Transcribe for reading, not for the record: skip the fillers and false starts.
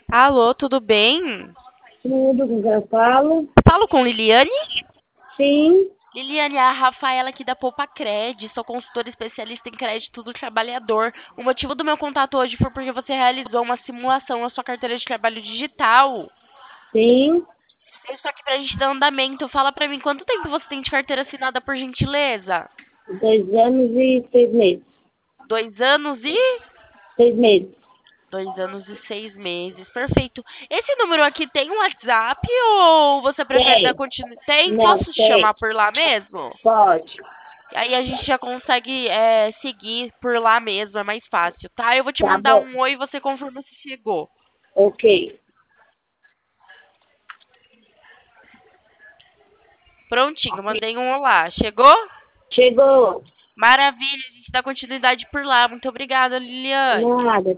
Alô, tudo bem? Tudo com quem eu falo? Falo com Liliane? Sim, Liliane, é a Rafaela aqui da Poupa Cred, sou consultora especialista em crédito do trabalhador. O motivo do meu contato hoje foi porque você realizou uma simulação na sua carteira de trabalho digital. sim. Eu estou aqui pra gente dar andamento. Fala pra mim, quanto tempo você tem de carteira assinada, por gentileza? 2 anos e 6 meses. 2 anos e... 6 meses. 2 anos e 6 meses, perfeito. Esse número aqui tem um WhatsApp ou você prefere dar Tem. continuidade? Tem? Não, Posso te tem. chamar por lá mesmo? Pode. Aí a gente já consegue seguir por lá mesmo, é mais fácil, tá? Eu vou te Tá mandar bom. um oi e você confirma se chegou. Ok. Prontinho, mandei um olá. Chegou? Chegou. Maravilha, a gente dá continuidade por lá. Muito obrigada, Liliane. Nada.